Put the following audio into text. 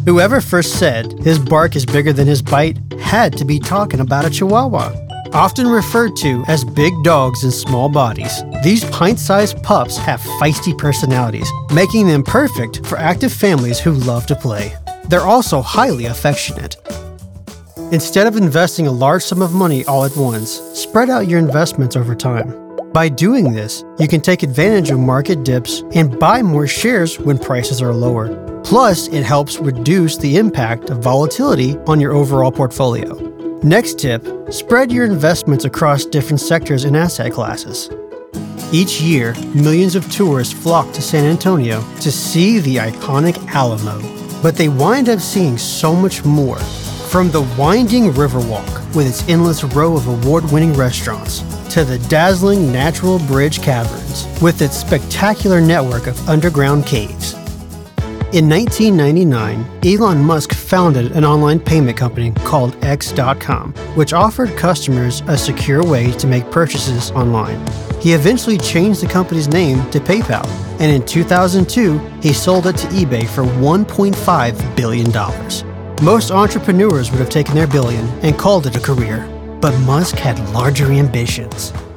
Whoever first said his bark is bigger than his bite had to be talking about a Chihuahua. Often referred to as big dogs in small bodies, these pint-sized pups have feisty personalities, making them perfect for active families who love to play. They're also highly affectionate. Instead of investing a large sum of money all at once, spread out your investments over time. By doing this, you can take advantage of market dips and buy more shares when prices are lower. Plus, it helps reduce the impact of volatility on your overall portfolio. Next tip, spread your investments across different sectors and asset classes. Each year, millions of tourists flock to San Antonio to see the iconic Alamo. But they wind up seeing so much more. From the winding Riverwalk with its endless row of award-winning restaurants, to the dazzling Natural Bridge Caverns with its spectacular network of underground caves. In 1999, Elon Musk founded an online payment company called X.com, which offered customers a secure way to make purchases online. He eventually changed the company's name to PayPal, and in 2002, he sold it to eBay for $1.5 billion. Most entrepreneurs would have taken their billion and called it a career, but Musk had larger ambitions.